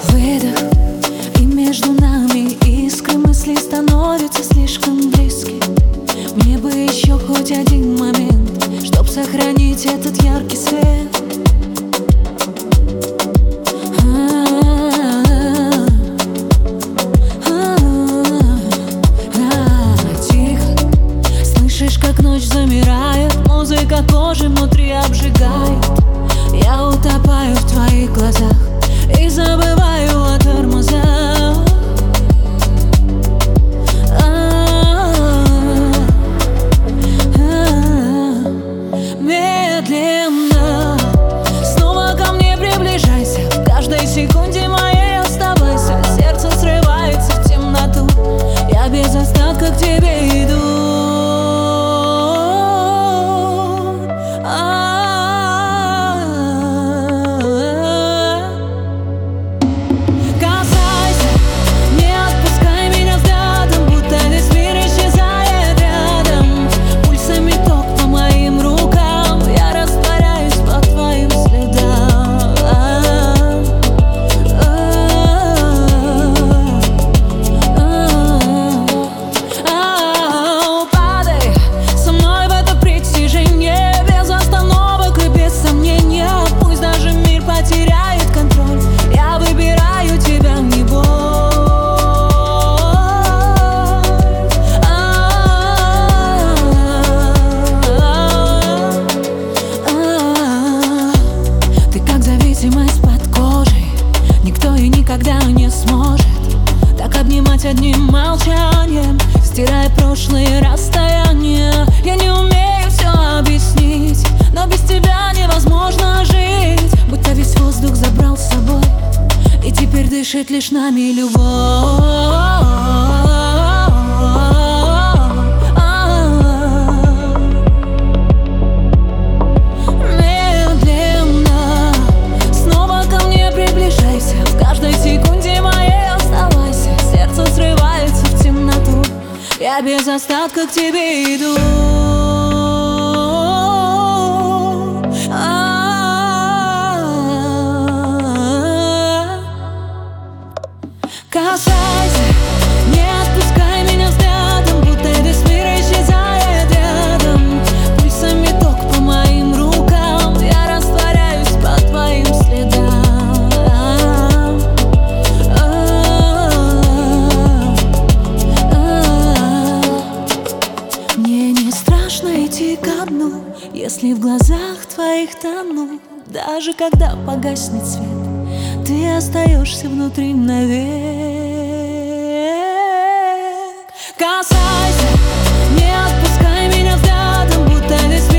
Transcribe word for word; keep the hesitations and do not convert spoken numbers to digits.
Выдох, и между нами искры, мысли становятся слишком близки. Мне бы еще хоть один момент, чтоб сохранить этот яркий свет. Как ночь замирает, музыка кожи внутри обжигает. Я утопаю в твоих глазах и забываю о тормозах. Медленно снова ко мне приближайся, в каждой секунде моей оставайся. Сердце срывается в темноту, я без остатка к тебе иду. Под кожей никто и никогда не сможет так обнимать одним молчанием, стирая прошлые расстояния. Я не умею все объяснить, но без тебя невозможно жить. Будто весь воздух забрал с собой, и теперь дышит лишь нами любовь. Я без остатка к тебе иду. Касайся, не отпускай меня взглядом, будто весь мир исчезает рядом. Пульсами ток по моим рукам, я растворяюсь по твоим следам. Идти ко дну, если в глазах твоих тону. Даже когда погаснет свет, ты остаешься внутри навек. Касайся, не отпускай меня взглядом, будто весь мир